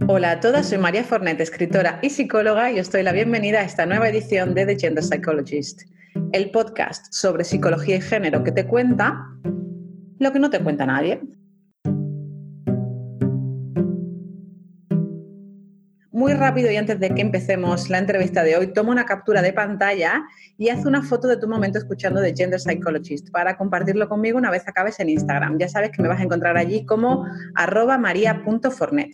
Hola a todas, soy María Fornet, escritora y psicóloga, y os doy la bienvenida a esta nueva edición de The Gender Psychologist, el podcast sobre psicología y género que te cuenta lo que no te cuenta nadie. Muy rápido y antes de que empecemos la entrevista de hoy, toma una captura de pantalla y haz una foto de tu momento escuchando The Gender Psychologist para compartirlo conmigo una vez acabes en Instagram. Ya sabes que me vas a encontrar allí como @maria.fornet.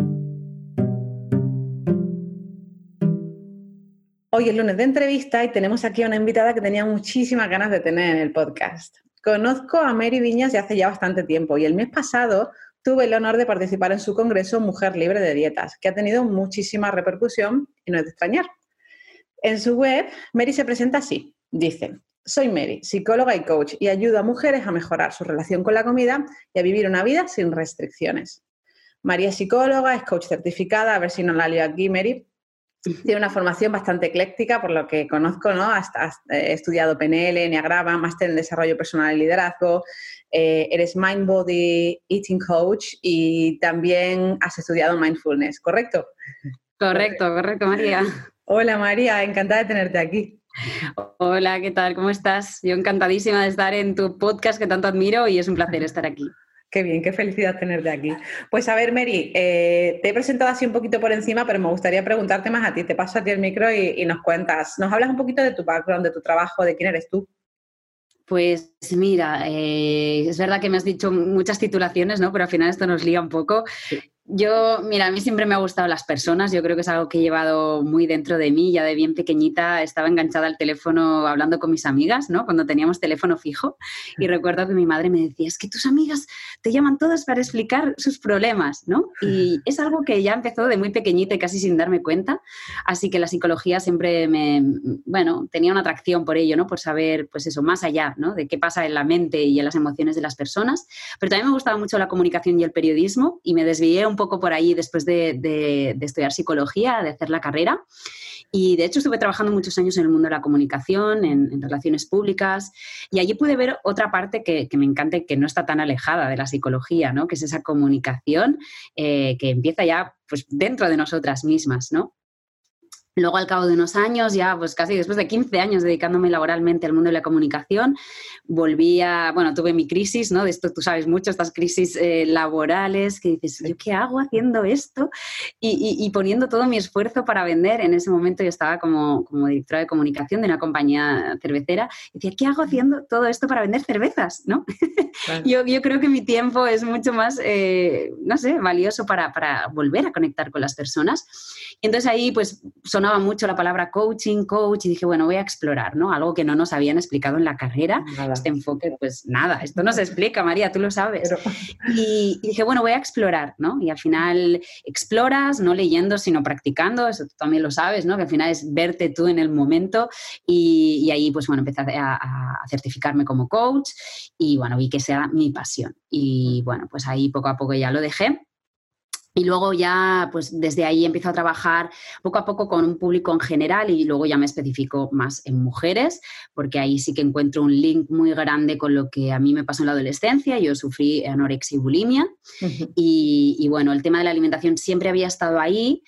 Hoy es lunes de entrevista y tenemos aquí a una invitada que tenía muchísimas ganas de tener en el podcast. Conozco a Mary Viñas de hace ya bastante tiempo y el mes pasado tuve el honor de participar en su congreso Mujer Libre de Dietas, que ha tenido muchísima repercusión y no es de extrañar. En su web, Mary se presenta así. Dice: soy Mary, psicóloga y coach, y ayudo a mujeres a mejorar su relación con la comida y a vivir una vida sin restricciones. María es psicóloga, es coach certificada, a ver si no la lío aquí, Mary. Tiene una formación bastante ecléctica, por lo que conozco, ¿no? Has estudiado PNL, Enneagrama, máster en desarrollo personal y liderazgo, eres Mind Body Eating Coach y también has estudiado Mindfulness, ¿correcto? Correcto, María. Hola María, encantada de tenerte aquí. Hola, ¿qué tal? ¿Cómo estás? Yo encantadísima de estar en tu podcast que tanto admiro y es un placer estar aquí. Qué bien, qué felicidad tenerte aquí. Pues a ver, Mary, te he presentado así un poquito por encima, pero me gustaría preguntarte más a ti. Te paso a ti el micro y nos cuentas. Nos hablas un poquito de tu background, de tu trabajo, de quién eres tú. Pues mira, es verdad que me has dicho muchas titulaciones, ¿no? Pero al final esto nos lía un poco. Sí. Mira, a mí siempre me ha gustado las personas, yo creo que es algo que he llevado muy dentro de mí, ya de bien pequeñita estaba enganchada al teléfono hablando con mis amigas, ¿no? Cuando teníamos teléfono fijo, y recuerdo que mi madre me decía, es que tus amigas te llaman todas para explicar sus problemas, ¿no? Y es algo que ya empezó de muy pequeñita y casi sin darme cuenta, así que la psicología siempre tenía una atracción por ello, ¿no? Por saber, pues eso, más allá, ¿no? De qué pasa en la mente y en las emociones de las personas, pero también me gustaba mucho la comunicación y el periodismo y me desvié un poco por ahí después de estudiar psicología, de hacer la carrera. Y de hecho estuve trabajando muchos años en el mundo de la comunicación, en relaciones públicas, y allí pude ver otra parte que me encanta y que no está tan alejada de la psicología, ¿no? Que es esa comunicación que empieza ya pues, dentro de nosotras mismas, ¿no? Luego, al cabo de unos años, ya pues casi después de 15 años dedicándome laboralmente al mundo de la comunicación, tuve mi crisis, ¿no? De esto tú sabes mucho, estas crisis laborales, que dices, ¿yo qué hago haciendo esto? Y poniendo todo mi esfuerzo para vender. En ese momento yo estaba como directora de comunicación de una compañía cervecera. Y decía, ¿qué hago haciendo todo esto para vender cervezas? ¿No? Claro. Yo creo que mi tiempo es mucho más, valioso para volver a conectar con las personas. Y entonces ahí, pues, sonaba mucho la palabra coach, y dije, bueno, voy a explorar, ¿no? Algo que no nos habían explicado en la carrera. Nada. Este enfoque, pues nada, esto no se explica, María, tú lo sabes. Pero... Y dije, bueno, voy a explorar, ¿no? Y al final exploras, no leyendo, sino practicando, eso tú también lo sabes, ¿no? Que al final es verte tú en el momento y ahí, pues bueno, empecé a certificarme como coach y, bueno, vi que esa era mi pasión. Y, bueno, pues ahí poco a poco ya lo dejé. Y luego ya, pues desde ahí empiezo a trabajar poco a poco con un público en general y luego ya me especifico más en mujeres, porque ahí sí que encuentro un link muy grande con lo que a mí me pasó en la adolescencia. Yo sufrí anorexia y bulimia. Uh-huh. Y bueno, el tema de la alimentación siempre había estado ahí,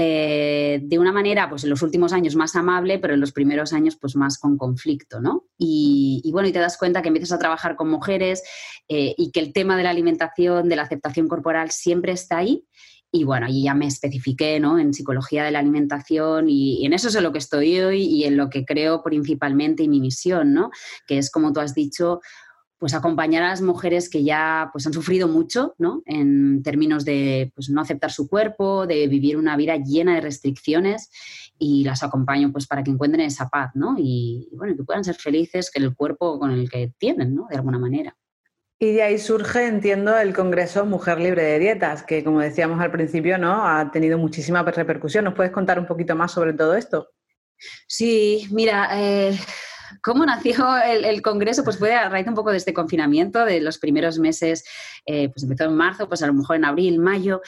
de una manera, pues en los últimos años más amable, pero en los primeros años pues más con conflicto, ¿no? Y bueno, y te das cuenta que empiezas a trabajar con mujeres y que el tema de la alimentación, de la aceptación corporal siempre está ahí. Y bueno, y ya me especifiqué, ¿no? En psicología de la alimentación y en eso es en lo que estoy hoy y en lo que creo principalmente y mi misión, ¿no? Que es, como tú has dicho, pues acompañar a las mujeres que ya pues han sufrido mucho, ¿no? En términos de pues, no aceptar su cuerpo, de vivir una vida llena de restricciones, y las acompaño pues para que encuentren esa paz, ¿no? Y bueno, que puedan ser felices con el cuerpo con el que tienen, ¿no? De alguna manera. Y de ahí surge, entiendo, el Congreso Mujer Libre de Dietas, que como decíamos al principio, ¿no? Ha tenido muchísima repercusión. ¿Nos puedes contar un poquito más sobre todo esto? Sí, mira, ¿cómo nació el Congreso? Pues fue a raíz un poco de este confinamiento, de los primeros meses, pues empezó en marzo, pues a lo mejor en abril, mayo,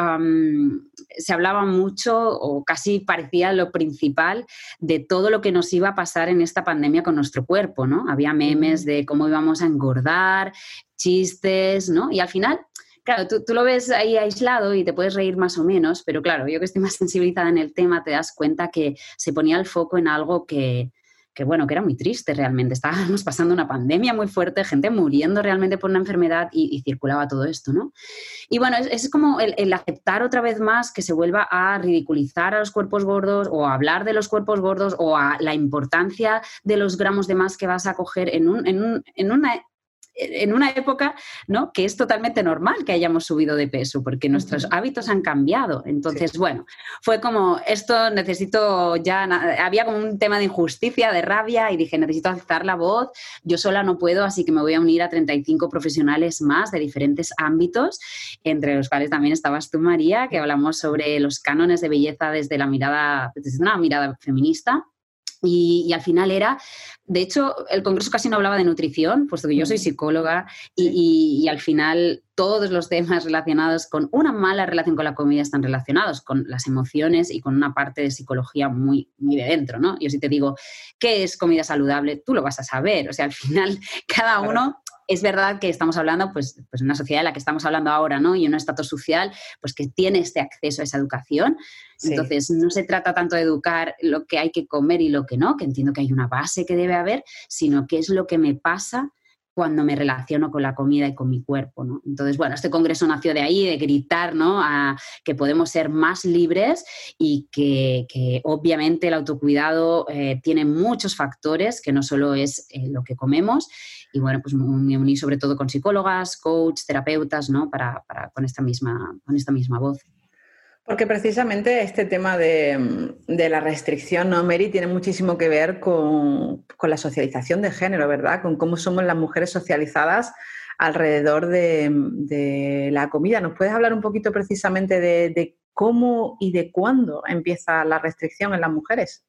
se hablaba mucho o casi parecía lo principal de todo lo que nos iba a pasar en esta pandemia con nuestro cuerpo, ¿no? Había memes de cómo íbamos a engordar, chistes, ¿no? Y al final Claro, tú lo ves ahí aislado y te puedes reír más o menos, pero claro, yo que estoy más sensibilizada en el tema, te das cuenta que se ponía el foco en algo bueno, que era muy triste realmente. Estábamos pasando una pandemia muy fuerte, gente muriendo realmente por una enfermedad y circulaba todo esto, ¿no? Y bueno, es como el aceptar otra vez más que se vuelva a ridiculizar a los cuerpos gordos o a hablar de los cuerpos gordos o a la importancia de los gramos de más que vas a coger en una época, ¿no?, que es totalmente normal que hayamos subido de peso porque nuestros hábitos han cambiado. Entonces, bueno, fue como, esto necesito ya, había como un tema de injusticia, de rabia y dije, necesito alzar la voz, yo sola no puedo, así que me voy a unir a 35 profesionales más de diferentes ámbitos, entre los cuales también estabas tú, María, que hablamos sobre los cánones de belleza desde una mirada feminista. Y al final de hecho, el congreso casi no hablaba de nutrición, puesto que yo soy psicóloga y al final todos los temas relacionados con una mala relación con la comida están relacionados con las emociones y con una parte de psicología muy, muy de dentro, ¿no? Yo si te digo, ¿qué es comida saludable? Tú lo vas a saber, o sea, al final cada uno... Es verdad que estamos hablando, pues en una sociedad en la que estamos hablando ahora, ¿no? Y en un estatus social, pues que tiene este acceso a esa educación. Sí. Entonces, no se trata tanto de educar lo que hay que comer y lo que no, que entiendo que hay una base que debe haber, sino qué es lo que me pasa cuando me relaciono con la comida y con mi cuerpo, ¿no? Entonces, bueno, este congreso nació de ahí, de gritar, ¿no?, a que podemos ser más libres y que obviamente el autocuidado tiene muchos factores, que no solo es lo que comemos. Y bueno, pues me uní sobre todo con psicólogas, coach, terapeutas, ¿no?, con esta misma voz. Porque precisamente este tema de la restricción, ¿no, Mary?, tiene muchísimo que ver con la socialización de género, ¿verdad? Con cómo somos las mujeres socializadas alrededor de la comida. ¿Nos puedes hablar un poquito precisamente de cómo y de cuándo empieza la restricción en las mujeres?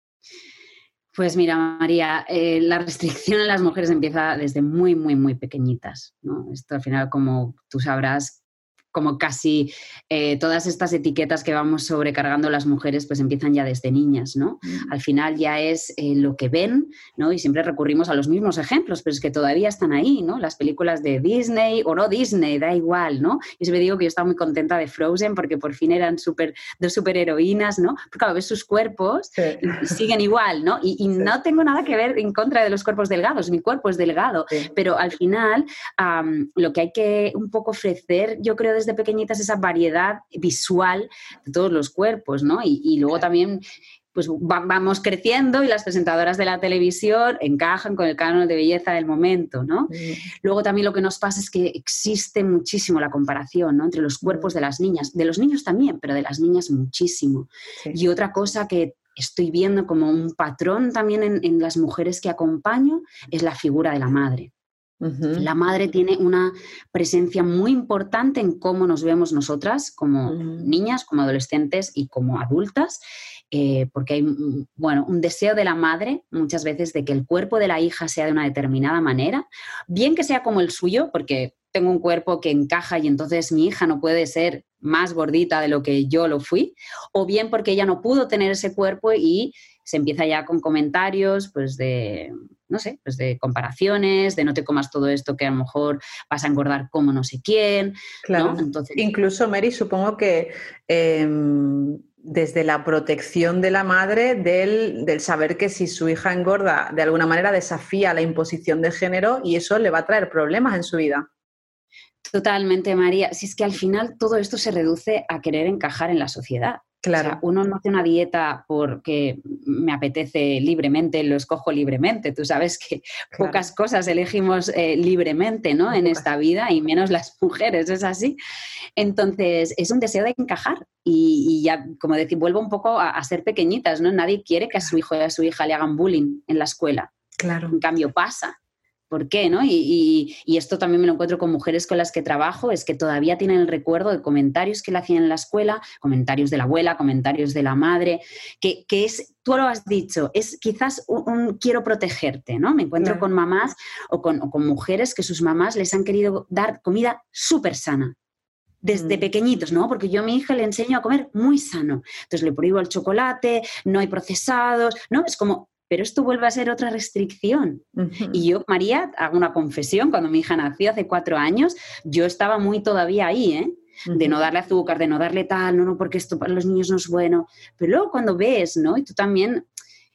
Pues mira, María, la restricción en las mujeres empieza desde muy, muy, muy pequeñitas, ¿no? Esto al final, como tú sabrás, como casi todas estas etiquetas que vamos sobrecargando las mujeres, pues empiezan ya desde niñas, ¿no? Al final ya es lo que ven, ¿no? Y siempre recurrimos a los mismos ejemplos, pero es que todavía están ahí, ¿no? Las películas de Disney o no Disney, da igual, ¿no? Y siempre digo que yo estaba muy contenta de Frozen porque por fin eran dos superheroínas, ¿no? Porque claro, ves sus cuerpos y siguen igual, ¿no? Y no tengo nada que ver en contra de los cuerpos delgados, mi cuerpo es delgado, pero al final lo que hay que un poco ofrecer, yo creo, desde pequeñitas, esa variedad visual de todos los cuerpos, ¿no? Y luego también pues vamos creciendo y las presentadoras de la televisión encajan con el canon de belleza del momento, ¿no? Luego también lo que nos pasa es que existe muchísimo la comparación, ¿no?, entre los cuerpos de las niñas, de los niños también, pero de las niñas muchísimo. Y otra cosa que estoy viendo como un patrón también en las mujeres que acompaño es la figura de la madre. La madre tiene una presencia muy importante en cómo nos vemos nosotras como niñas, como adolescentes y como adultas, porque hay un deseo de la madre muchas veces de que el cuerpo de la hija sea de una determinada manera, bien que sea como el suyo, porque tengo un cuerpo que encaja y entonces mi hija no puede ser más gordita de lo que yo lo fui, o bien porque ella no pudo tener ese cuerpo y se empieza ya con comentarios pues de comparaciones, de no te comas todo esto que a lo mejor vas a engordar como no sé quién. Claro. ¿No? Entonces, incluso, Mary, supongo que desde la protección de la madre, del saber que si su hija engorda, de alguna manera desafía la imposición de género y eso le va a traer problemas en su vida. Totalmente, María. Si es que al final todo esto se reduce a querer encajar en la sociedad. Claro. O sea, uno no hace una dieta porque me apetece libremente, lo escojo libremente. Tú sabes que pocas cosas elegimos libremente, ¿no?, en esta vida, y menos las mujeres, es así. Entonces, es un deseo de encajar y ya, como decir, vuelvo un poco a ser pequeñitas, ¿no? Nadie quiere que a su hijo y a su hija le hagan bullying en la escuela. Claro. En cambio, pasa. ¿Por qué, no? Y esto también me lo encuentro con mujeres con las que trabajo, es que todavía tienen el recuerdo de comentarios que le hacían en la escuela, comentarios de la abuela, comentarios de la madre, que es, tú lo has dicho, es quizás un quiero protegerte, ¿no? Me encuentro con mamás o con mujeres que sus mamás les han querido dar comida súper sana. Desde pequeñitos, ¿no? Porque yo a mi hija le enseño a comer muy sano. Entonces le prohíbo el chocolate, no hay procesados, ¿no? Es como pero esto vuelve a ser otra restricción. Y yo, María, hago una confesión, cuando mi hija nació hace 4 años, yo estaba muy todavía ahí, ¿eh? De no darle azúcar, de no darle tal, no, porque esto para los niños no es bueno. Pero luego cuando ves, ¿no? Y tú también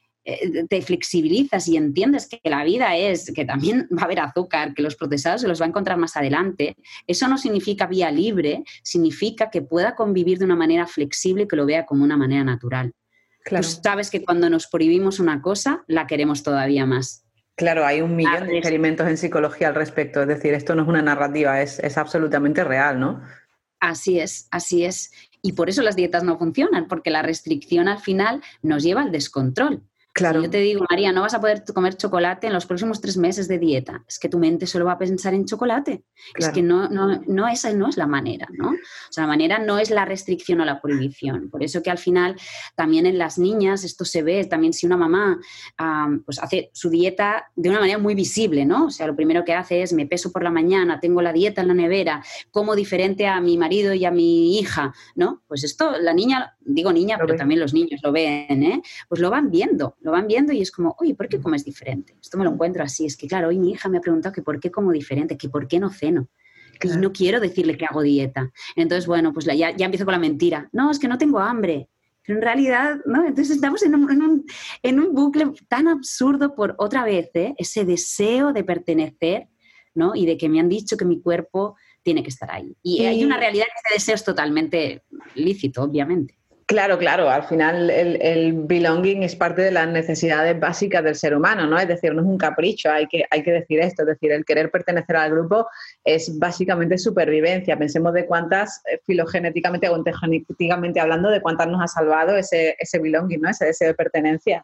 te flexibilizas y entiendes que la vida es, que también va a haber azúcar, que los procesados se los va a encontrar más adelante. Eso no significa vía libre, significa que pueda convivir de una manera flexible y que lo vea como una manera natural. Claro. Tú sabes que cuando nos prohibimos una cosa, la queremos todavía más. Claro, hay 1 millón de experimentos en psicología al respecto. Es decir, esto no es una narrativa, es absolutamente real, ¿no? Así es, así es. Y por eso las dietas no funcionan, porque la restricción al final nos lleva al descontrol. Claro. Si yo te digo, María, no vas a poder comer chocolate en los próximos 3 meses de dieta, es que tu mente solo va a pensar en chocolate. Claro. Es que no, esa no es la manera, ¿no? O sea, la manera no es la restricción o la prohibición. Por eso que al final también en las niñas esto se ve, también si una mamá pues hace su dieta de una manera muy visible, ¿no? O sea, lo primero que hace es me peso por la mañana, tengo la dieta en la nevera, como diferente a mi marido y a mi hija, ¿no? Pues esto la niña, digo niña, pero también los niños lo ven, ¿eh? Pues lo van viendo y es como, oye, ¿por qué comes diferente? Esto me lo encuentro así, es que claro, hoy mi hija me ha preguntado que por qué como diferente, que por qué no ceno. Claro. Y no quiero decirle que hago dieta. Entonces, bueno, pues ya empiezo con la mentira. No, es que no tengo hambre. Pero en realidad, ¿no? Entonces estamos en un bucle tan absurdo por otra vez, ese deseo de pertenecer, ¿no? Y de que me han dicho que mi cuerpo tiene que estar ahí. Y hay una realidad que ese deseo es totalmente lícito, obviamente. Claro, claro. Al final el belonging es parte de las necesidades básicas del ser humano, ¿no? Es decir, no es un capricho, hay que decir esto. Es decir, el querer pertenecer al grupo es básicamente supervivencia. Pensemos de cuántas, filogenéticamente o ontogenéticamente hablando, de cuántas nos ha salvado ese belonging, ¿no? Ese deseo de pertenencia.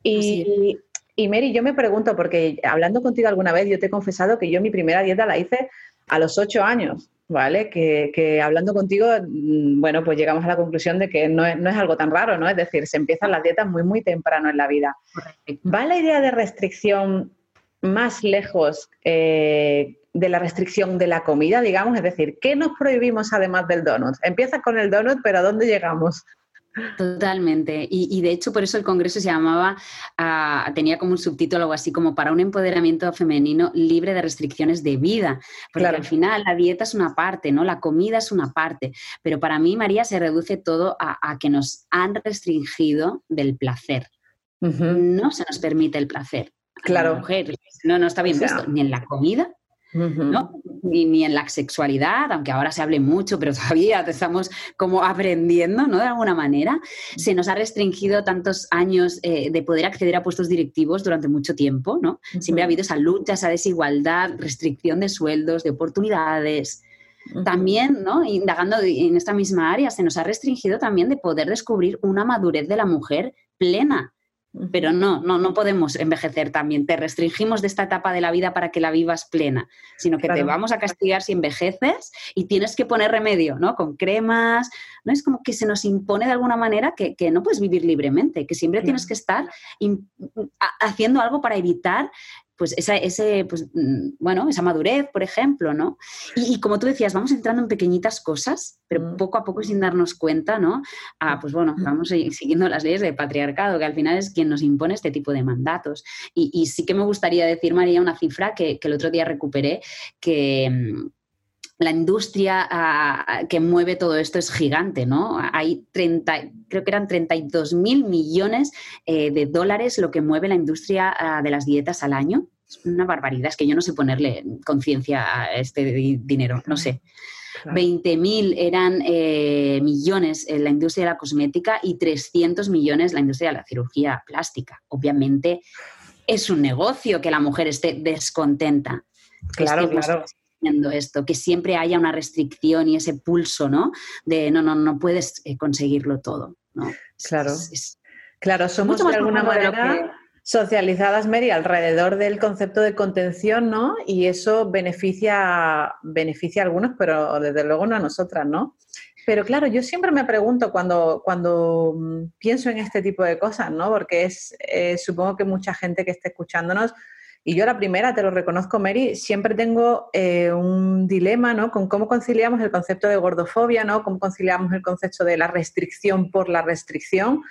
Y Mary, yo me pregunto, porque hablando contigo alguna vez, yo te he confesado que yo mi primera dieta la hice a los 8 años. ¿Vale? Que hablando contigo, bueno, pues llegamos a la conclusión de que no es algo tan raro, ¿no? Es decir, se empiezan las dietas muy, muy temprano en la vida. Correcto. ¿Va la idea de restricción más lejos de la restricción de la comida, digamos? Es decir, ¿qué nos prohibimos además del donut? Empieza con el donut, pero ¿a dónde llegamos? Totalmente. Y de hecho por eso el congreso se llamaba, tenía como un subtítulo algo así como para un empoderamiento femenino libre de restricciones de vida. Porque claro, al final la dieta es una parte, ¿no? La comida es una parte. Pero para mí, María, se reduce todo a que nos han restringido del placer. No se nos permite el placer. Claro. A la mujer no está bien visto, ni en la comida, ¿no? Ni en la sexualidad, aunque ahora se hable mucho, pero todavía estamos como aprendiendo, ¿no? De alguna manera. Se nos ha restringido tantos años de poder acceder a puestos directivos durante mucho tiempo, ¿no? Siempre ha habido esa lucha, esa desigualdad, restricción de sueldos, de oportunidades. También, ¿no? Indagando en esta misma área, se nos ha restringido también de poder descubrir una madurez de la mujer plena. Pero no podemos envejecer también. Te restringimos de esta etapa de la vida para que la vivas plena, sino que claro, te vamos a castigar si envejeces y tienes que poner remedio, ¿no? Con cremas, ¿no? Es como que se nos impone de alguna manera que no puedes vivir libremente, que siempre tienes que estar haciendo algo para evitar pues esa madurez, por ejemplo, ¿no? Y como tú decías, vamos entrando en pequeñitas cosas, pero poco a poco sin darnos cuenta, ¿no? Pues bueno, vamos siguiendo las leyes del patriarcado, que al final es quien nos impone este tipo de mandatos. Y sí que me gustaría decir, María, una cifra que el otro día recuperé, que la industria que mueve todo esto es gigante, ¿no? Hay creo que eran 32.000 millones de dólares lo que mueve la industria de las dietas al año. Es una barbaridad, es que yo no sé ponerle conciencia a este dinero, no sé. Claro. 20.000 eran millones en la industria de la cosmética y 300 millones la industria de la cirugía plástica. Obviamente es un negocio que la mujer esté descontenta. Claro, claro. Esto, que siempre haya una restricción y ese pulso, ¿no? De no puedes conseguirlo todo, ¿no? Claro. Claro, somos de alguna manera socializadas, Mary, alrededor del concepto de contención, ¿no? Y eso beneficia a algunos, pero desde luego no a nosotras, ¿no? Pero claro, yo siempre me pregunto cuando pienso en este tipo de cosas, ¿no? Porque supongo que mucha gente que esté escuchándonos, y yo la primera, te lo reconozco, Mary, siempre tengo un dilema, ¿no? Con cómo conciliamos el concepto de gordofobia, ¿no? Cómo conciliamos el concepto de la restricción por la restricción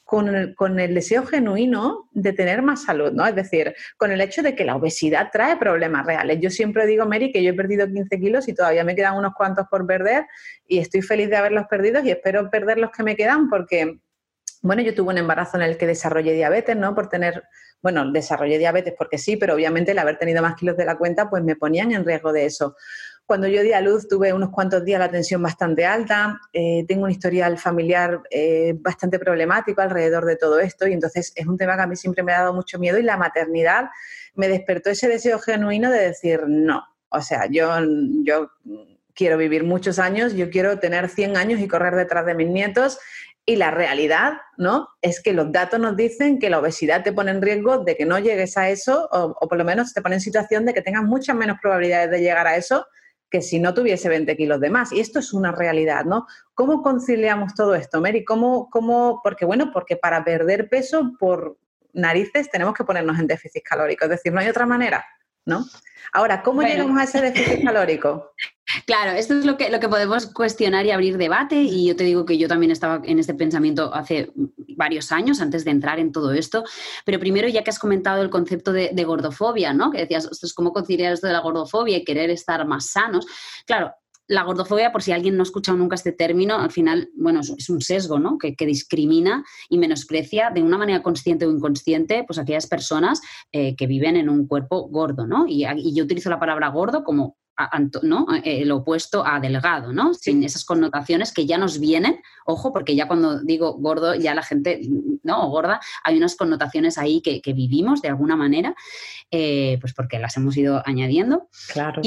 con el deseo genuino de tener más salud, ¿no? Es decir, con el hecho de que la obesidad trae problemas reales. Yo siempre digo, Mary, que yo he perdido 15 kilos y todavía me quedan unos cuantos por perder y estoy feliz de haberlos perdido y espero perder los que me quedan porque, bueno, yo tuve un embarazo en el que desarrollé diabetes, ¿no? Desarrollé diabetes porque sí, pero obviamente el haber tenido más kilos de la cuenta, pues me ponían en riesgo de eso. Cuando yo di a luz tuve unos cuantos días la tensión bastante alta, tengo un historial familiar bastante problemático alrededor de todo esto y entonces es un tema que a mí siempre me ha dado mucho miedo y la maternidad me despertó ese deseo genuino de decir no. O sea, yo quiero vivir muchos años, yo quiero tener 100 años y correr detrás de mis nietos y la realidad, ¿no?, es que los datos nos dicen que la obesidad te pone en riesgo de que no llegues a eso o por lo menos te pone en situación de que tengas muchas menos probabilidades de llegar a eso que si no tuviese 20 kilos de más. Y esto es una realidad, ¿no? ¿Cómo conciliamos todo esto, Mary? Porque para perder peso, por narices, tenemos que ponernos en déficit calórico. Es decir, no hay otra manera, ¿no? Ahora, ¿cómo llegamos a ese déficit calórico? Claro, esto es lo que podemos cuestionar y abrir debate y yo te digo que yo también estaba en este pensamiento hace varios años antes de entrar en todo esto, pero primero ya que has comentado el concepto de gordofobia, ¿no? Que decías, ostras, ¿cómo conciliar esto de la gordofobia y querer estar más sanos? Claro, la gordofobia, por si alguien no ha escuchado nunca este término, al final, bueno, es un sesgo, ¿no? Que discrimina y menosprecia de una manera consciente o inconsciente pues aquellas personas que viven en un cuerpo gordo, ¿no? Y yo utilizo la palabra gordo como ¿no? Lo opuesto a delgado, ¿no? Sí. Sin esas connotaciones que ya nos vienen, ojo, porque ya cuando digo gordo, ya la gente, ¿no? O gorda, hay unas connotaciones ahí que vivimos de alguna manera, pues porque las hemos ido añadiendo. Claro.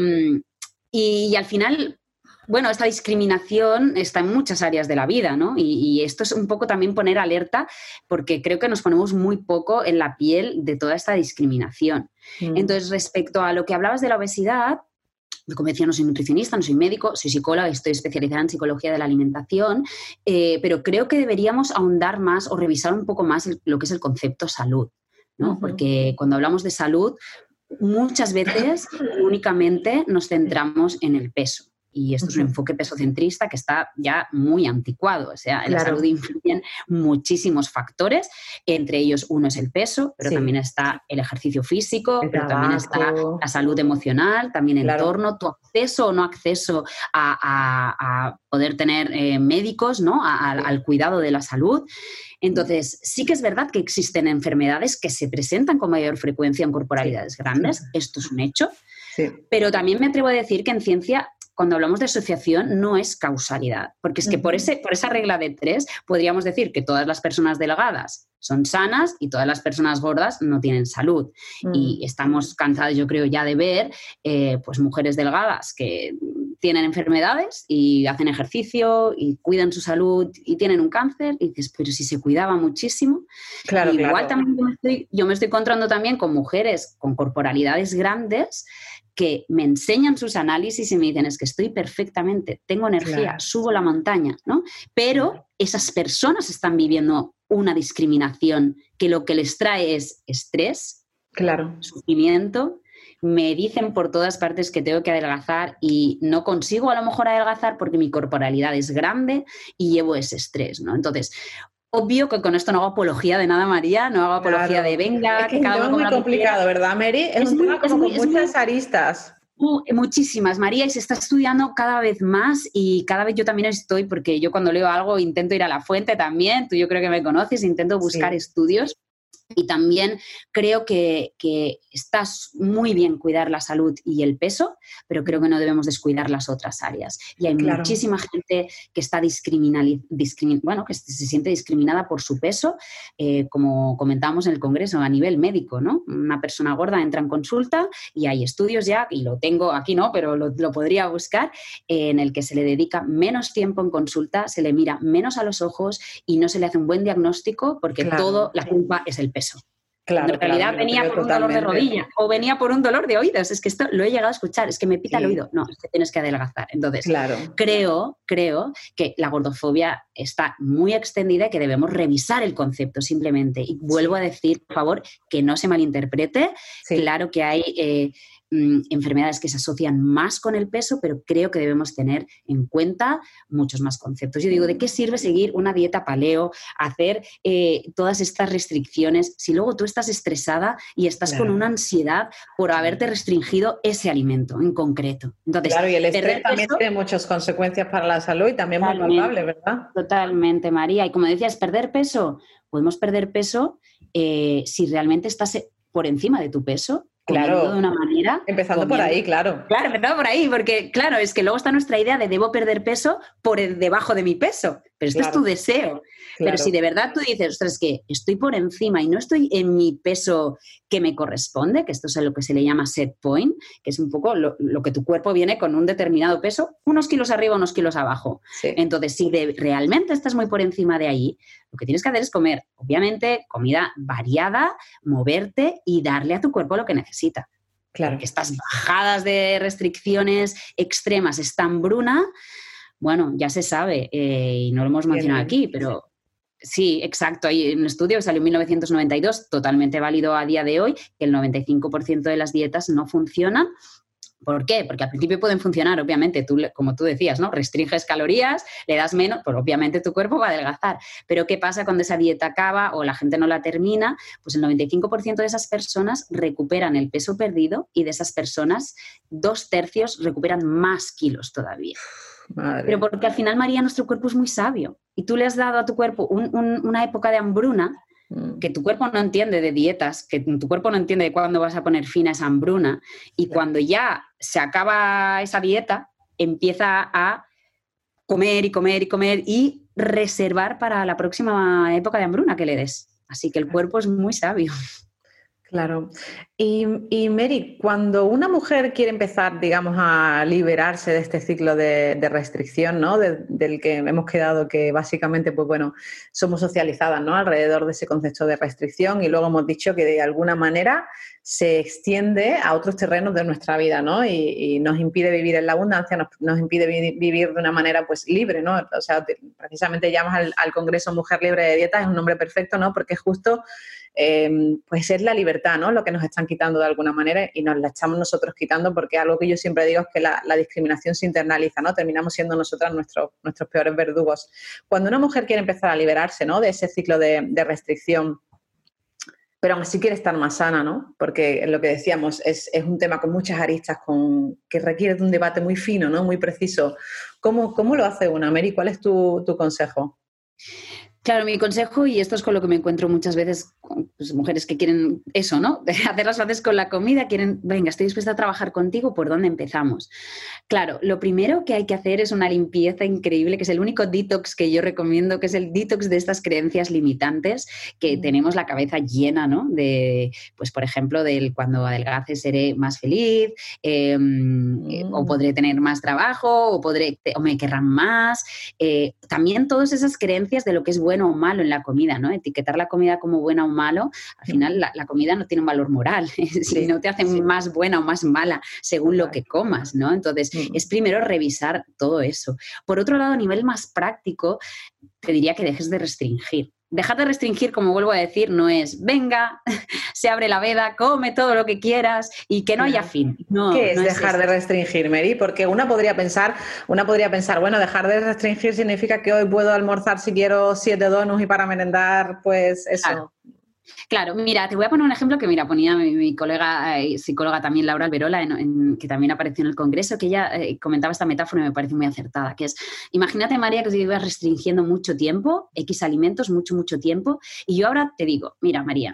Y al final, bueno, esta discriminación está en muchas áreas de la vida, ¿no? Y esto es un poco también poner alerta porque creo que nos ponemos muy poco en la piel de toda esta discriminación. Entonces, respecto a lo que hablabas de la obesidad, como decía, no soy nutricionista, no soy médico, soy psicóloga, estoy especializada en psicología de la alimentación, pero creo que deberíamos ahondar más o revisar un poco más lo que es el concepto salud, ¿no? Uh-huh. Porque cuando hablamos de salud, muchas veces únicamente nos centramos en el peso. Y esto es un enfoque pesocentrista que está ya muy anticuado. O sea, en la salud influyen muchísimos factores, entre ellos uno es el peso, pero también está el ejercicio físico, pero también está la salud emocional, también el entorno, tu acceso o no acceso a poder tener médicos, ¿no? al cuidado de la salud. Entonces, sí que es verdad que existen enfermedades que se presentan con mayor frecuencia en corporalidades grandes, esto es un hecho, pero también me atrevo a decir que en ciencia, cuando hablamos de asociación, no es causalidad, porque es que por esa regla de 3 podríamos decir que todas las personas delgadas son sanas y todas las personas gordas no tienen salud. Y estamos cansados, yo creo, ya de ver pues mujeres delgadas que tienen enfermedades y hacen ejercicio y cuidan su salud y tienen un cáncer y dices, pero si se cuidaba muchísimo. Claro, igual también yo me estoy encontrando también con mujeres con corporalidades grandes que me enseñan sus análisis y me dicen, es que estoy perfectamente, tengo energía, subo la montaña, ¿no? Pero esas personas están viviendo una discriminación que lo que les trae es estrés, sufrimiento. Me dicen por todas partes que tengo que adelgazar y no consigo a lo mejor adelgazar porque mi corporalidad es grande y llevo ese estrés, ¿no? Entonces, obvio que con esto no hago apología de nada, María, no hago apología de venga. Es que cada uno es muy complicado, ¿verdad, Mary? Es un tema con muchas aristas. Muchísimas, María, y se está estudiando cada vez más y cada vez yo también estoy, porque yo cuando leo algo intento ir a la fuente también, tú yo creo que me conoces, intento buscar estudios. Y también creo que está muy bien cuidar la salud y el peso, pero creo que no debemos descuidar las otras áreas. Y hay muchísima gente que está que se siente discriminada por su peso, como comentábamos en el Congreso, a nivel médico, ¿no? Una persona gorda entra en consulta y hay estudios ya, y lo tengo aquí, no, pero lo podría buscar, en el que se le dedica menos tiempo en consulta, se le mira menos a los ojos y no se le hace un buen diagnóstico porque todo la culpa es el peso. En realidad venía por un dolor de rodilla o venía por un dolor de oídos. Es que esto lo he llegado a escuchar, es que me pita el oído. No, es que tienes que adelgazar. Entonces, creo que la gordofobia está muy extendida y que debemos revisar el concepto simplemente. Y vuelvo a decir, por favor, que no se malinterprete. Claro que hay enfermedades que se asocian más con el peso, pero creo que debemos tener en cuenta muchos más conceptos. Yo digo, ¿de qué sirve seguir una dieta paleo, hacer todas estas restricciones, si luego tú estás estresada y estás con una ansiedad por haberte restringido ese alimento en concreto? Entonces, claro, y el estrés también tiene muchas consecuencias para la salud y también muy palpable, ¿verdad? Totalmente, María. Y como decías, perder peso, podemos perder peso si realmente estás por encima de tu peso, claro, de una manera. Empezando por ahí, claro. Claro, empezando por ahí, porque claro, es que luego está nuestra idea de debo perder peso por debajo de mi peso, pero este es tu deseo. Claro. Pero si de verdad tú dices, ostras, es que estoy por encima y no estoy en mi peso que me corresponde, que esto es lo que se le llama set point, que es un poco lo que tu cuerpo viene con un determinado peso, unos kilos arriba, unos kilos abajo. Sí. Entonces, si realmente estás muy por encima de ahí, lo que tienes que hacer es comer, obviamente, comida variada, moverte y darle a tu cuerpo lo que necesita. Claro. Porque estas bajadas de restricciones extremas, esta hambruna, bueno, ya se sabe, y no lo hemos mencionado aquí, pero sí, exacto. Hay un estudio que salió en 1992, totalmente válido a día de hoy, que el 95% de las dietas no funcionan. ¿Por qué? Porque al principio pueden funcionar, obviamente, tú, como tú decías, ¿no? Restringes calorías, le das menos, pues obviamente tu cuerpo va a adelgazar. Pero ¿qué pasa cuando esa dieta acaba o la gente no la termina? Pues el 95% de esas personas recuperan el peso perdido y de esas personas 2/3 recuperan más kilos todavía. Madre. Pero porque al final, María, nuestro cuerpo es muy sabio y tú le has dado a tu cuerpo una época de hambruna que tu cuerpo no entiende de dietas, que tu cuerpo no entiende de cuándo vas a poner fin a esa hambruna y cuando ya se acaba esa dieta, empieza a comer y comer y comer y reservar para la próxima época de hambruna que le des. Así que el cuerpo es muy sabio. Claro. Y Mary, cuando una mujer quiere empezar, digamos, a liberarse de este ciclo de restricción, ¿no? Del que hemos quedado que básicamente, pues bueno, somos socializadas, ¿no? Alrededor de ese concepto de restricción y luego hemos dicho que de alguna manera se extiende a otros terrenos de nuestra vida, ¿no? Y nos impide vivir en la abundancia, nos impide vivir de una manera, pues, libre, ¿no? O sea, precisamente llamas al Congreso Mujer Libre de Dieta, es un nombre perfecto, ¿no? Porque justo pues es la libertad, ¿no? Lo que nos están quitando de alguna manera y nos la estamos nosotros quitando porque algo que yo siempre digo es que la discriminación se internaliza, ¿no? Terminamos siendo nosotras nuestros peores verdugos. Cuando una mujer quiere empezar a liberarse, ¿no? De ese ciclo de restricción, pero aún así quiere estar más sana, ¿no? Porque lo que decíamos es un tema con muchas aristas, que requiere de un debate muy fino, ¿no? Muy preciso. ¿Cómo lo hace una, Mary? ¿Cuál es tu consejo? Claro, mi consejo, y esto es con lo que me encuentro muchas veces, pues, mujeres que quieren eso, ¿no? Hacer las paces con la comida, quieren, venga, estoy dispuesta a trabajar contigo, ¿por dónde empezamos? Claro, lo primero que hay que hacer es una limpieza increíble, que es el único detox que yo recomiendo, que es el detox de estas creencias limitantes, que tenemos la cabeza llena, ¿no? De, pues, por ejemplo, del cuando adelgace seré más feliz, o podré tener más trabajo, o me querrán más. También todas esas creencias de lo que es bueno o malo en la comida, ¿no? Etiquetar la comida como buena o malo, al final la comida no tiene un valor moral, si no te hace más buena o más mala según lo que comas, ¿no? Entonces, es primero revisar todo eso. Por otro lado, a nivel más práctico, te diría que dejes de restringir. Dejar de restringir, como vuelvo a decir, no es venga, se abre la veda, come todo lo que quieras y que no haya fin. No, ¿qué es no dejar de restringir, Mary? Porque una podría pensar, bueno, dejar de restringir significa que hoy puedo almorzar si quiero 7 donuts y para merendar, pues eso. Claro, mira, te voy a poner un ejemplo que, mira, ponía mi colega psicóloga también, Laura Alberola, que también apareció en el Congreso, que ella comentaba esta metáfora y me parece muy acertada, que es, imagínate, María, que te ibas restringiendo mucho tiempo, X alimentos, mucho tiempo, y yo ahora te digo, mira, María,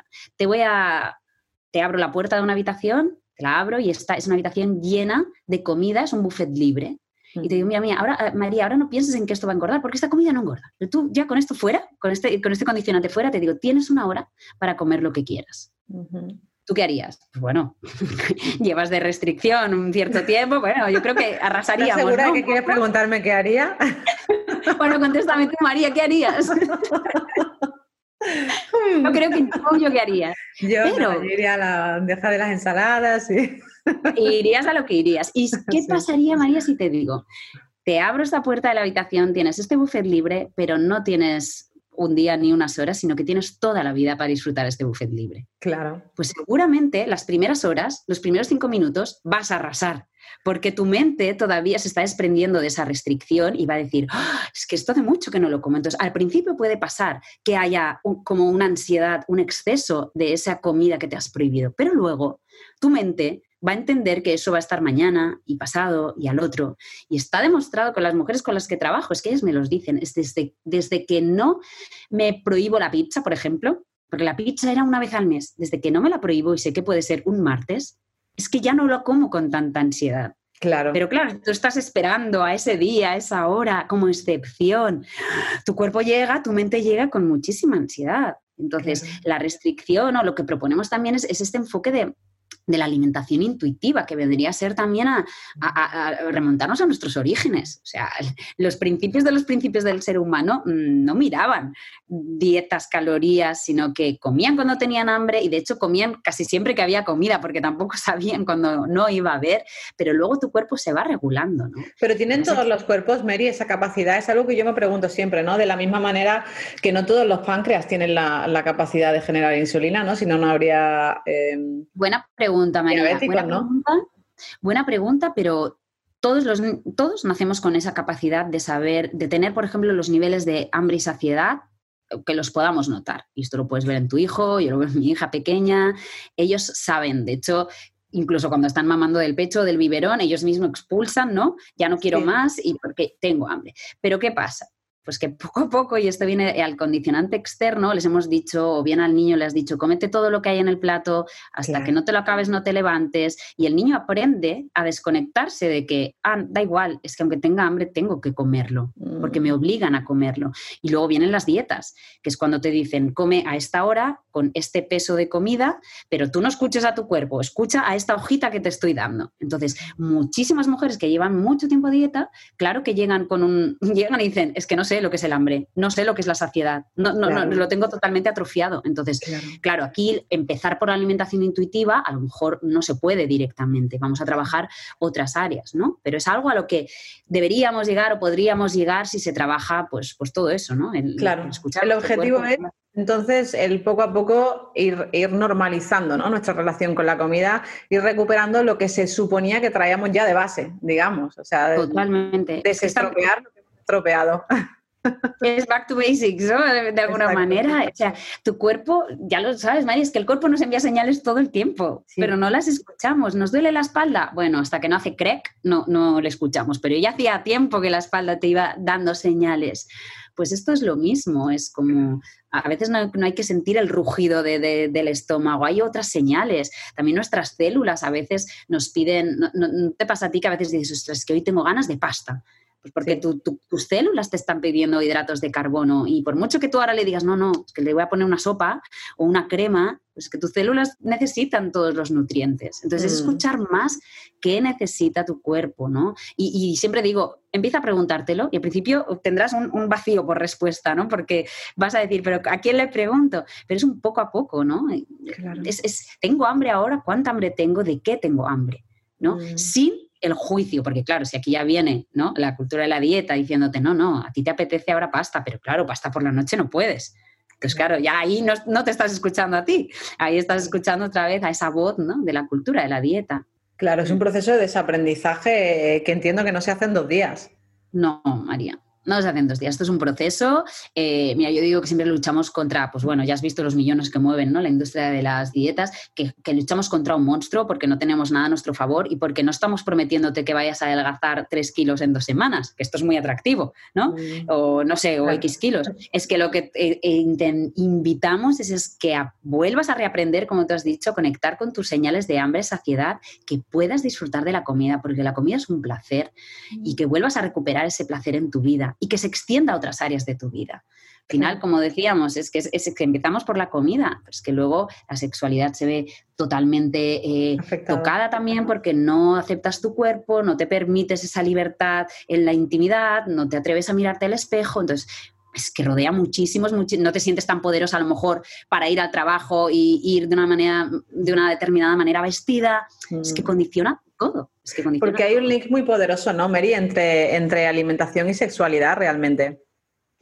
te abro la puerta de una habitación, te la abro y es una habitación llena de comida, es un buffet libre. Y te digo, mira, ahora, María, ahora no pienses en que esto va a engordar, porque esta comida no engorda. Pero tú ya con esto fuera, con este condicionante fuera, te digo, tienes 1 hora para comer lo que quieras. ¿Tú qué harías? Pues bueno, llevas de restricción un cierto tiempo, bueno, yo creo que arrasaríamos, ¿Estás segura ¿no? que quieres preguntarme qué haría? Bueno, contéstame tú, María, ¿qué harías? Yo creo que yo qué haría. Yo iría a la bandeja de las ensaladas y... Irías a lo que irías. ¿Y qué pasaría, María, si te digo, te abro esta puerta de la habitación, tienes este buffet libre, pero no tienes un día ni unas horas, sino que tienes toda la vida para disfrutar este buffet libre. Claro. Pues seguramente las primeras horas, los primeros 5 minutos, vas a arrasar, porque tu mente todavía se está desprendiendo de esa restricción y va a decir, es que esto hace mucho que no lo como. Entonces, al principio puede pasar que haya como una ansiedad, un exceso de esa comida que te has prohibido, pero luego tu mente va a entender que eso va a estar mañana y pasado y al otro. Y está demostrado con las mujeres con las que trabajo, es que ellas me los dicen, es desde que no me prohíbo la pizza, por ejemplo, porque la pizza era una vez al mes, desde que no me la prohíbo y sé que puede ser un martes, es que ya no lo como con tanta ansiedad. Claro. Pero claro, tú estás esperando a ese día, a esa hora, como excepción. Tu cuerpo llega, tu mente llega con muchísima ansiedad. Entonces, claro, la restricción o lo que proponemos también es este enfoque de la alimentación intuitiva, que vendría a ser también a remontarnos a nuestros orígenes. O sea, los principios del ser humano no miraban dietas, calorías, sino que comían cuando tenían hambre y de hecho comían casi siempre que había comida, porque tampoco sabían cuando no iba a haber, pero luego tu cuerpo se va regulando, ¿no? Pero ¿tienen todos los cuerpos, Mary, esa capacidad? Es algo que yo me pregunto siempre, ¿no? De la misma manera que no todos los páncreas tienen la capacidad de generar insulina, ¿no? Si no, no habría... Buena pregunta, María. Buena pregunta, pero todos nacemos con esa capacidad de saber, de tener, por ejemplo, los niveles de hambre y saciedad, que los podamos notar. Y esto lo puedes ver en tu hijo, yo lo veo en mi hija pequeña. Ellos saben, de hecho, incluso cuando están mamando del pecho, del biberón, ellos mismos expulsan, ¿no? Ya no quiero más y porque tengo hambre. Pero ¿qué pasa? Pues que poco a poco, y esto viene al condicionante externo, les hemos dicho, o bien al niño le has dicho, cómete todo lo que hay en el plato, hasta que no te lo acabes, no te levantes, y el niño aprende a desconectarse de que, da igual, es que aunque tenga hambre tengo que comerlo, porque me obligan a comerlo. Y luego vienen las dietas, que es cuando te dicen, come a esta hora, con este peso de comida, pero tú no escuches a tu cuerpo, escucha a esta hojita que te estoy dando. Entonces, muchísimas mujeres que llevan mucho tiempo a dieta, claro que llegan y dicen, es que no sé lo que es el hambre, no sé lo que es la saciedad, no, lo tengo totalmente atrofiado. Entonces, claro, aquí empezar por la alimentación intuitiva a lo mejor no se puede directamente, vamos a trabajar otras áreas, ¿no? Pero es algo a lo que deberíamos llegar o podríamos llegar si se trabaja, pues todo eso, ¿no? El objetivo es, entonces, el poco a poco ir normalizando, ¿no? Nuestra relación con la comida, ir recuperando lo que se suponía que traíamos ya de base, digamos, o sea, totalmente. Desestropear lo que hemos estropeado. Es back to basics, ¿no? De alguna manera. O sea, tu cuerpo, ya lo sabes, Mari, es que el cuerpo nos envía señales todo el tiempo, pero no las escuchamos. ¿Nos duele la espalda? Bueno, hasta que no hace crack, no le escuchamos. Pero ya hacía tiempo que la espalda te iba dando señales. Pues esto es lo mismo, es como... A veces no hay que sentir el rugido del estómago, hay otras señales. También nuestras células a veces nos piden... ¿No te pasa a ti que a veces dices, ostras, es que hoy tengo ganas de pasta? Pues porque tus células te están pidiendo hidratos de carbono y por mucho que tú ahora le digas, no, es que le voy a poner una sopa o una crema, pues que tus células necesitan todos los nutrientes. Entonces es escuchar más qué necesita tu cuerpo, ¿no? Y siempre digo, empieza a preguntártelo y al principio tendrás un vacío por respuesta, ¿no? Porque vas a decir, ¿pero a quién le pregunto? Pero es un poco a poco, ¿no? Claro. ¿Tengo hambre ahora? ¿Cuánta hambre tengo? ¿De qué tengo hambre? ¿No? Sin el juicio, porque claro, si aquí ya viene, ¿no?, la cultura de la dieta diciéndote, no, a ti te apetece ahora pasta, pero claro, pasta por la noche no puedes. Entonces, claro, ya ahí no te estás escuchando a ti, ahí estás escuchando otra vez a esa voz, ¿no?, de la cultura de la dieta. Claro, es un proceso de desaprendizaje que entiendo que no se hace en 2 días. No, María. No se hace en 2 días, esto es un proceso. Mira, yo digo que siempre luchamos contra, pues bueno, ya has visto los millones que mueven, ¿no?, la industria de las dietas, que luchamos contra un monstruo porque no tenemos nada a nuestro favor y porque no estamos prometiéndote que vayas a adelgazar 3 kilos en 2 semanas, que esto es muy atractivo, ¿no? O no sé, o X kilos. Es que lo que invitamos es que vuelvas a reaprender, como te has dicho, conectar con tus señales de hambre, saciedad, que puedas disfrutar de la comida, porque la comida es un placer y que vuelvas a recuperar ese placer en tu vida y que se extienda a otras áreas de tu vida. Al final, como decíamos, es que empezamos por la comida, pero es que luego la sexualidad se ve totalmente tocada también porque no aceptas tu cuerpo, no te permites esa libertad en la intimidad, no te atreves a mirarte al espejo, entonces... Es que rodea muchísimos, no te sientes tan poderosa a lo mejor para ir al trabajo y ir de una determinada manera vestida. Es que condiciona todo. Porque hay un link muy poderoso, ¿no, Mary, entre alimentación y sexualidad realmente?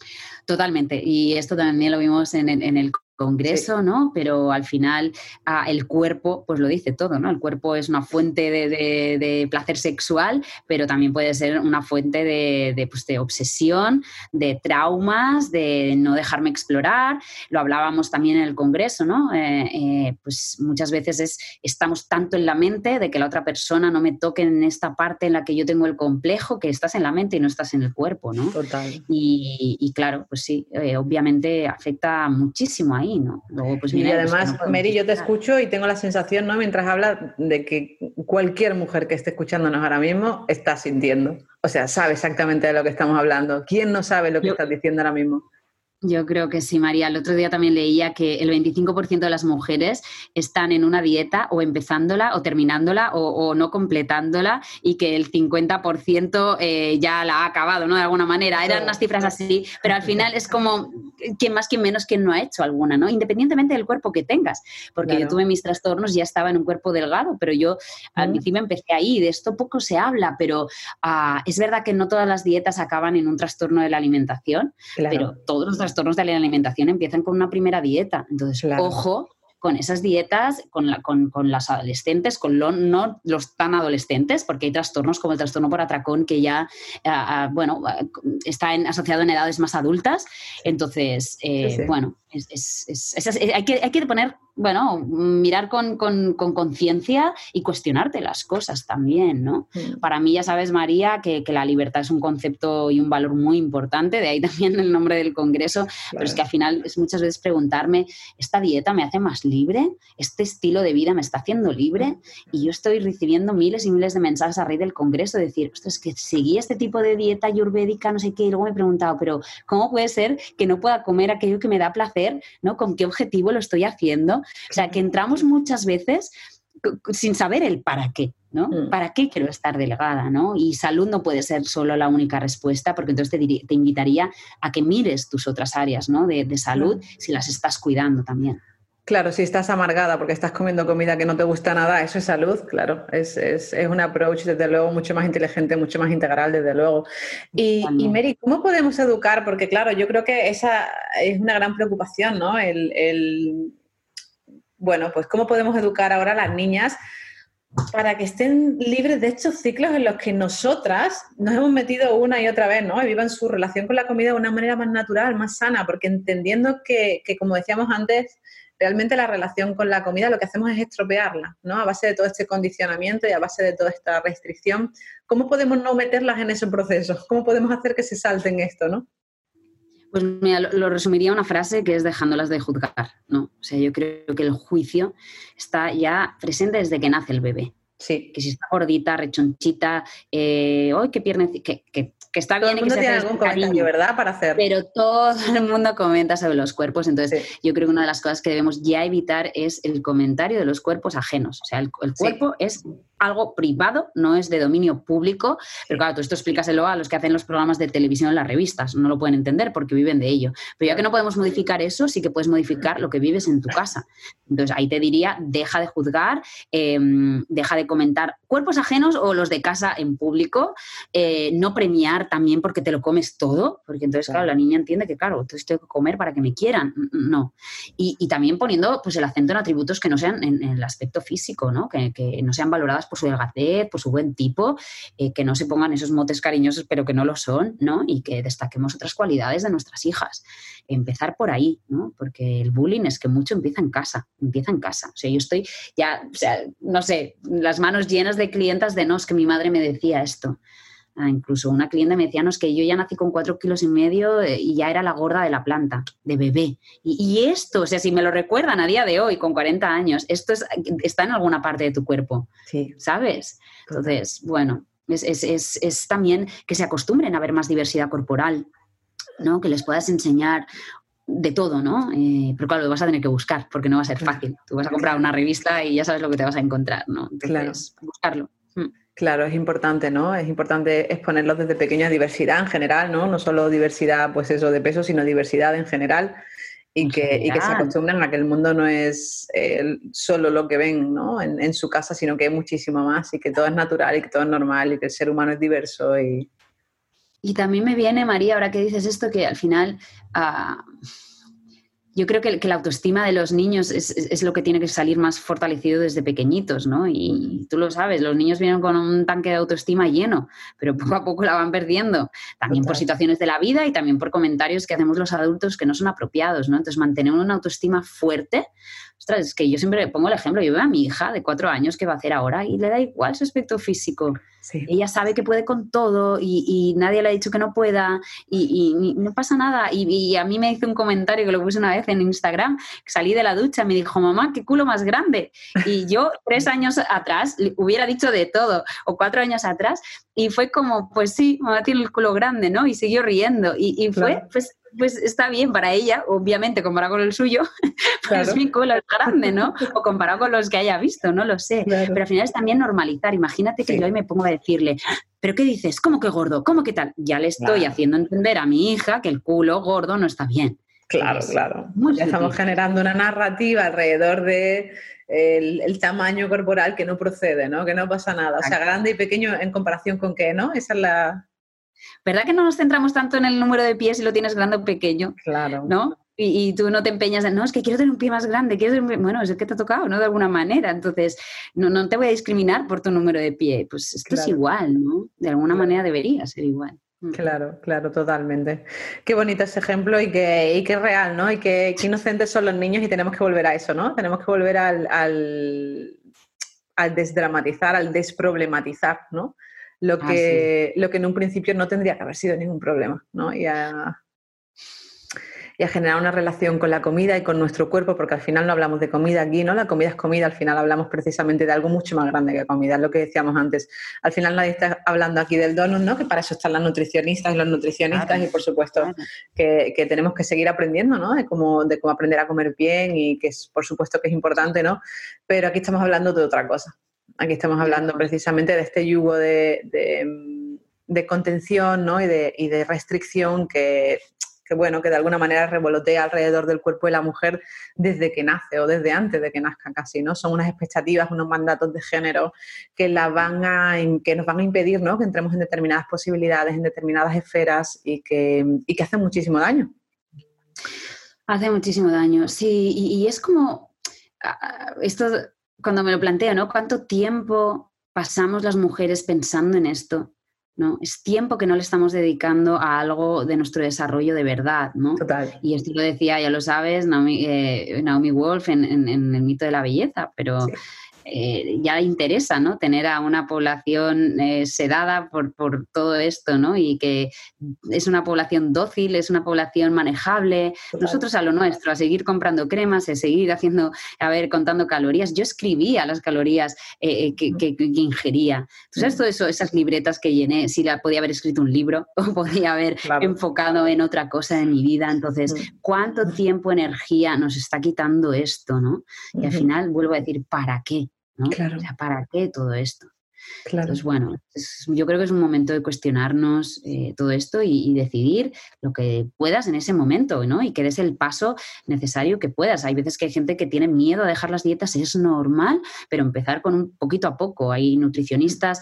Totalmente, y esto también lo vimos en el congreso, Sí. ¿no? Pero al final el cuerpo, pues lo dice todo, ¿no? El cuerpo es una fuente de placer sexual, pero también puede ser una fuente pues, de obsesión, de traumas, de no dejarme explorar. Lo hablábamos también en el congreso, ¿no? Pues muchas veces estamos tanto en la mente de que la otra persona no me toque en esta parte en la que yo tengo el complejo, que estás en la mente y no estás en el cuerpo, ¿no? Total. Y claro, pues sí, obviamente afecta muchísimo ahí, ¿no? Luego pues Y viene pues que además, no podemos Mary, yo te disfrutar. escucho y tengo la sensación, ¿no? Mientras hablas de que cualquier mujer que esté escuchándonos ahora mismo está sintiendo. O sea, sabe exactamente de lo que estamos hablando. ¿Quién no sabe lo que Yo, estás diciendo ahora mismo? Yo creo que sí, María. El otro día también leía que el 25% de las mujeres están en una dieta o empezándola o terminándola o no completándola y que el 50% ya la ha acabado, ¿no? De alguna manera. Eran unas Eso, cifras así, pero al final es como quien más, quien menos, quien no ha hecho alguna, ¿no? Independientemente del cuerpo que tengas. Porque yo tuve claro. mis trastornos, ya estaba en un cuerpo delgado, pero yo al Mm, principio empecé ahí. De esto poco se habla, pero es verdad que no todas las dietas acaban en un trastorno de la alimentación, pero claro, todos los trastornos de la alimentación empiezan con una primera dieta. Entonces, claro. ojo con esas dietas, con las adolescentes, no los tan adolescentes, porque hay trastornos como el trastorno por atracón que ya, bueno, está asociado en edades más adultas. Sí, Entonces, sí, sí. bueno, hay que poner, bueno, mirar con conciencia y cuestionarte las cosas también, ¿no? Mm, Para mí, ya sabes, María, que la libertad es un concepto y un valor muy importante, de ahí también el nombre del congreso, pero es que claro. al final es muchas veces preguntarme, ¿esta dieta me hace más libre? ¿Este estilo de vida me está haciendo libre? Y yo estoy recibiendo miles y miles de mensajes a raíz del congreso de decir, ostras, que seguí este tipo de dieta ayurvédica, no sé qué, y luego me he preguntado, pero ¿cómo puede ser que no pueda comer aquello que me da placer? ¿No? ¿Con qué objetivo lo estoy haciendo? O sea, que entramos muchas veces sin saber el para qué, ¿no? Mm, ¿Para qué quiero estar delgada, ¿no? Y salud no puede ser solo la única respuesta, porque entonces te invitaría a que mires tus otras áreas, ¿no? De salud, claro. si las estás cuidando también. Claro, si estás amargada porque estás comiendo comida que no te gusta nada, eso es salud, claro. Es un approach, desde luego, mucho más inteligente, mucho más integral, desde luego. Y Totalmente. Mary, ¿cómo podemos educar? Porque, claro, yo creo que esa es una gran preocupación, ¿no? Bueno, pues ¿cómo podemos educar ahora a las niñas para que estén libres de estos ciclos en los que nosotras nos hemos metido una y otra vez, ¿no? Y vivan su relación con la comida de una manera más natural, más sana, porque entendiendo que, como decíamos antes, realmente la relación con la comida lo que hacemos es estropearla, ¿no? A base de todo este condicionamiento y a base de toda esta restricción. ¿Cómo podemos no meterlas en ese proceso? ¿Cómo podemos hacer que se salten esto, ¿no? Pues mira, lo resumiría en una frase que es dejándolas de juzgar, ¿no? O sea, yo creo que el juicio está ya presente desde que nace el bebé. Sí. Que si está gordita, rechonchita, ¡ay, qué pierna! Que está Todo bien el y que mundo se tiene hace algún desde comentario, cariño, ¿verdad? Para hacer. pero todo el mundo comenta sobre los cuerpos. Entonces, Sí, yo creo que una de las cosas que debemos ya evitar es el comentario de los cuerpos ajenos. O sea, el sí, cuerpo es algo privado, no es de dominio público, pero sí, claro, tú esto explícaselo a los que hacen los programas de televisión en las revistas, no lo pueden entender porque viven de ello. Pero ya que claro. no podemos modificar eso, sí que puedes modificar lo que vives en tu casa. Entonces, ahí te diría, deja de juzgar, deja de comentar cuerpos ajenos o los de casa en público, no premiar también porque te lo comes todo, porque entonces, claro, la Claro. niña entiende que, claro, entonces tengo que comer para que me quieran. No. Y también poniendo pues, el acento en atributos que no sean en el aspecto físico, ¿no? Que no sean valoradas por su delgadez, por su buen tipo, que no se pongan esos motes cariñosos, pero que no lo son, ¿no? Y que destaquemos otras cualidades de nuestras hijas. Empezar por ahí, ¿no? Porque el bullying es que mucho empieza en casa, empieza en casa. O sea, yo estoy ya, o sea, no sé, las manos llenas de clientas de no, es que mi madre me decía esto. Incluso una cliente me decía, no, es que yo ya nací con 4,5 kilos y ya era la gorda de la planta, de bebé. Y esto, o sea, si me lo recuerdan a día de hoy, con 40 años, esto está en alguna parte de tu cuerpo, Sí, ¿sabes? total. Entonces, bueno, es también que se acostumbren a ver más diversidad corporal, ¿no? Que les puedas enseñar de todo, ¿no? Pero claro, lo vas a tener que buscar porque no va a ser Claro, fácil. Tú vas a comprar claro, una revista y ya sabes lo que te vas a encontrar, ¿no? claro. Entonces, buscarlo. Claro, es importante, ¿no? Es importante exponerlos desde pequeños a diversidad en general, ¿no? No solo diversidad, pues eso, de peso, sino diversidad en general En y que se general. acostumbren a que el mundo no es solo lo que ven, ¿no? En su casa, sino que hay muchísimo más y que todo es natural y que todo es normal y que el ser humano es diverso Y también me viene, María, ahora que dices esto, que al final yo creo que la autoestima de los niños es lo que tiene que salir más fortalecido desde pequeñitos, ¿no? Y tú lo sabes, los niños vienen con un tanque de autoestima lleno, pero poco a poco la van perdiendo, también por situaciones de la vida y también por comentarios que hacemos los adultos que no son apropiados, ¿no? Entonces, mantener una autoestima fuerte, ostras, es que yo siempre pongo el ejemplo, yo veo a mi hija de 4 años que va a hacer ahora y le da igual su aspecto físico. Sí. Ella sabe que puede con todo y nadie le ha dicho que no pueda y no pasa nada. Y a mí me hizo un comentario que lo puse una vez en Instagram, que salí de la ducha y me dijo, mamá, qué culo más grande. Y yo 3 años atrás hubiera dicho de todo, o 4 años atrás, y fue como, pues sí, mamá tiene el culo grande, ¿no? Y siguió riendo. Y claro. Fue, pues está bien para ella, obviamente, comparado con el suyo, pues claro. Mi culo es grande, ¿no? O comparado con los que haya visto, no lo sé. Claro. Pero al final es también normalizar. Imagínate que yo hoy me pongo a decirle, ¿pero qué dices? ¿Cómo que gordo? ¿Cómo que tal? Ya le estoy haciendo entender a mi hija que el culo gordo no está bien. Claro, claro. Ya estamos generando una narrativa alrededor de el tamaño corporal que no procede, ¿no? Que no pasa nada. O sea, grande y pequeño en comparación con qué, ¿no? Esa es la... ¿Verdad que no nos centramos tanto en el número de pies si lo tienes grande o pequeño? Claro. ¿No? Y tú no te empeñas en, no, es que quiero tener un pie más grande, bueno, es que te ha tocado, ¿no? De alguna manera. Entonces, no te voy a discriminar por tu número de pie. Pues esto es igual, ¿no? De alguna manera debería ser igual. Claro, claro, totalmente. Qué bonito ese ejemplo y qué real, ¿no? Y qué inocentes son los niños y tenemos que volver a eso, ¿no? Tenemos que volver al desdramatizar, al desproblematizar, ¿no? Lo que en un principio no tendría que haber sido ningún problema, ¿no? Y a generar una relación con la comida y con nuestro cuerpo, porque al final no hablamos de comida aquí, ¿no? La comida es comida, al final hablamos precisamente de algo mucho más grande que comida, es lo que decíamos antes. Al final nadie está hablando aquí del donut, ¿no? Que para eso están las nutricionistas y los nutricionistas y por supuesto que tenemos que seguir aprendiendo, ¿no? De cómo aprender a comer bien y que por supuesto que es importante, ¿no? Pero aquí estamos hablando de otra cosa. Aquí estamos hablando precisamente de este yugo de contención, ¿no? y de restricción que bueno, que de alguna manera revolotea alrededor del cuerpo de la mujer desde que nace o desde antes de que nazca casi, ¿no? Son unas expectativas, unos mandatos de género que nos van a impedir, ¿no? Que entremos en determinadas posibilidades, en determinadas esferas y que hacen muchísimo daño. Hace muchísimo daño, sí, y es como esto cuando me lo planteo, ¿no? ¿Cuánto tiempo pasamos las mujeres pensando en esto? ¿No? Es tiempo que no le estamos dedicando a algo de nuestro desarrollo de verdad, ¿no? Total. Y esto lo decía, ya lo sabes, Naomi Wolf en El mito de la belleza, pero sí. Ya interesa, ¿no? Tener a una población sedada por todo esto, ¿no? Y que es una población dócil, es una población manejable. Total. Nosotros a lo nuestro, a seguir comprando cremas, a seguir contando calorías. Yo escribía las calorías que ingería. ¿Tú sabes todo eso, esas libretas que llené? Si podía haber escrito un libro o podía haber enfocado en otra cosa de mi vida. Entonces, ¿cuánto tiempo, energía nos está quitando esto, ¿no? Y al final vuelvo a decir, ¿para qué? ¿No? Claro. O sea, ¿para qué todo esto? Claro. Entonces, bueno, yo creo que es un momento de cuestionarnos todo esto y decidir lo que puedas en ese momento, ¿no? Y que des el paso necesario que puedas. Hay veces que hay gente que tiene miedo a dejar las dietas, es normal, pero empezar con un poquito a poco. Hay nutricionistas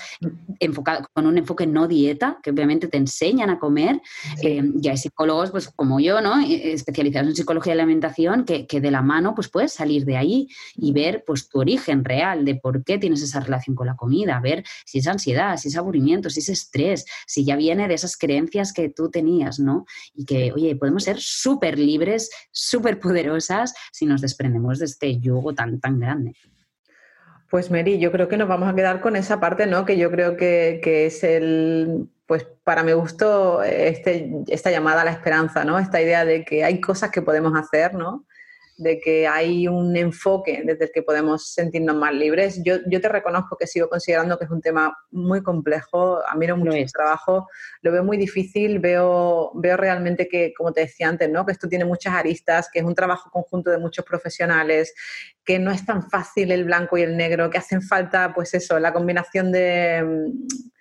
con un enfoque no dieta, que obviamente te enseñan a comer, y hay psicólogos, pues como yo, ¿no? Especializados en psicología de la alimentación, que de la mano pues puedes salir de ahí y ver pues tu origen real de por qué tienes esa relación con la comida, ver si es ansiedad, si es aburrimiento, si es estrés, si ya viene de esas creencias que tú tenías, ¿no? Y que, oye, podemos ser súper libres, súper poderosas si nos desprendemos de este yugo tan grande. Pues Mary, yo creo que nos vamos a quedar con esa parte, ¿no? Que yo creo que es pues para mi gusto, esta llamada a la esperanza, ¿no? Esta idea de que hay cosas que podemos hacer, ¿no? De que hay un enfoque desde el que podemos sentirnos más libres. Yo te reconozco que sigo considerando que es un tema muy complejo, admiro mucho el trabajo, lo veo muy difícil, veo realmente que, como te decía antes, ¿no? Que esto tiene muchas aristas, que es un trabajo conjunto de muchos profesionales, que no es tan fácil el blanco y el negro, que hacen falta, pues eso, la combinación de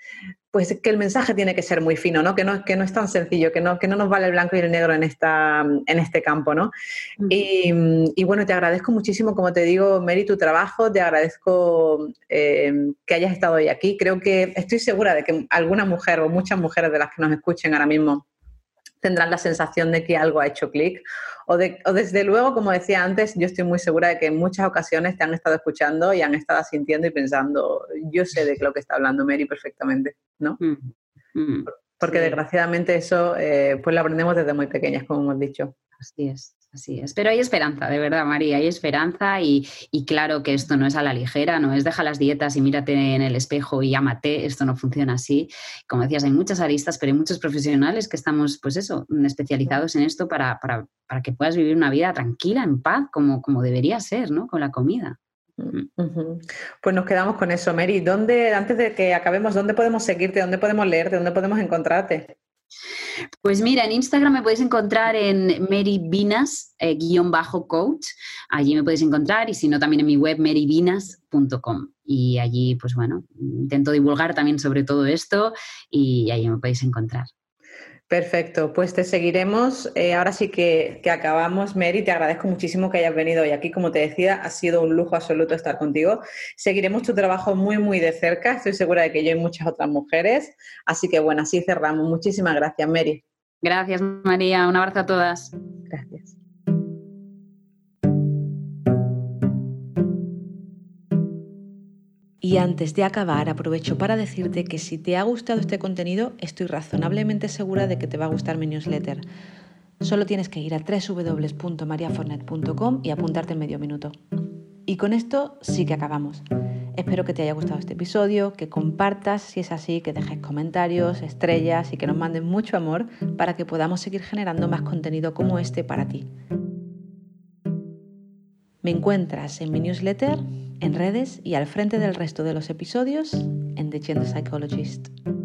pues que el mensaje tiene que ser muy fino, ¿no? Que no es tan sencillo, que no nos vale el blanco y el negro en este campo, ¿no? Y bueno, te agradezco muchísimo, como te digo, Mary, tu trabajo, te agradezco que hayas estado hoy aquí. Creo que estoy segura de que alguna mujer o muchas mujeres de las que nos escuchen ahora mismo tendrán la sensación de que algo ha hecho clic. O desde luego, como decía antes, yo estoy muy segura de que en muchas ocasiones te han estado escuchando y han estado sintiendo y pensando, yo sé de lo que está hablando Mary perfectamente, ¿no? Porque sí. desgraciadamente eso pues lo aprendemos desde muy pequeñas, como hemos dicho. Así es. Así es, pero hay esperanza, de verdad, María, hay esperanza y claro que esto no es a la ligera, no es deja las dietas y mírate en el espejo y ámate, esto no funciona así. Como decías, hay muchas aristas, pero hay muchos profesionales que estamos, pues eso, especializados en esto para que puedas vivir una vida tranquila, en paz, como debería ser, ¿no? Con la comida. Pues nos quedamos con eso, Mary. Antes de que acabemos, ¿dónde podemos seguirte? ¿Dónde podemos leerte? ¿Dónde podemos encontrarte? Pues mira, en Instagram me podéis encontrar en maryvinas _coach. Allí me podéis encontrar y si no también en mi web maryvinas.com. Y allí, pues bueno, intento divulgar también sobre todo esto y allí me podéis encontrar. Perfecto, pues te seguiremos. Ahora sí que acabamos, Mary. Te agradezco muchísimo que hayas venido hoy aquí. Como te decía, ha sido un lujo absoluto estar contigo. Seguiremos tu trabajo muy, muy de cerca. Estoy segura de que yo y muchas otras mujeres. Así que bueno, así cerramos. Muchísimas gracias, Mary. Gracias, María. Un abrazo a todas. Gracias. Y antes de acabar, aprovecho para decirte que si te ha gustado este contenido, estoy razonablemente segura de que te va a gustar mi newsletter. Solo tienes que ir a www.mariafornet.com y apuntarte en medio minuto. Y con esto sí que acabamos. Espero que te haya gustado este episodio, que compartas si es así, que dejes comentarios, estrellas y que nos mandes mucho amor para que podamos seguir generando más contenido como este para ti. Me encuentras en mi newsletter, en redes y al frente del resto de los episodios en The Gender Psychologist.